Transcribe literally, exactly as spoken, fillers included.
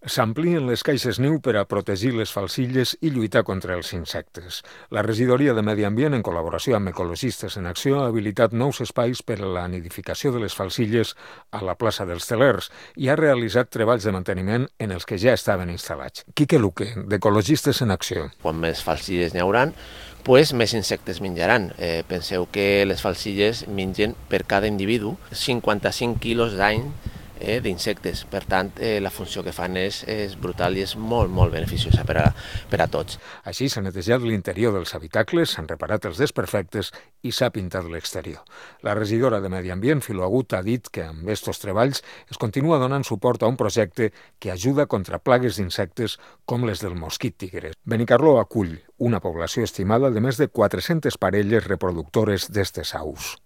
S'amplien les caixes niu per a protegir les falcilles i lluitar contra els insectes. La Regidoria de Medi Ambient, en col·laboració amb Ecologistes en Acció, ha habilitat nous espais per a la nidificació de les falcilles a la plaça dels Telers i ha realitzat treballs de manteniment en els que ja estaven instal·lats. Quique Luque, d'Ecologistes en Acció. Quan més falcilles n'hi hauran, pues més insectes menjaran. Eh, penseu que les falcilles mengen per cada individu cinquanta-cinc quilos d'any eh, d'insectes. Per tant, eh, la funció que fan és, és brutal i és molt, molt beneficiosa per a, per a tots. Així s'ha netejat l'interior dels habitacles, s'han reparat els desperfectes i s'ha pintat l'exterior. La regidora de Medi Ambient, Filo Agut, ha dit que amb estos treballs es continua donant suport a un projecte que ajuda contra plagues d'insectes com les del mosquit tigre. Benicarló acull una població estimada de més de quatre-centes parelles reproductores d'estes aus.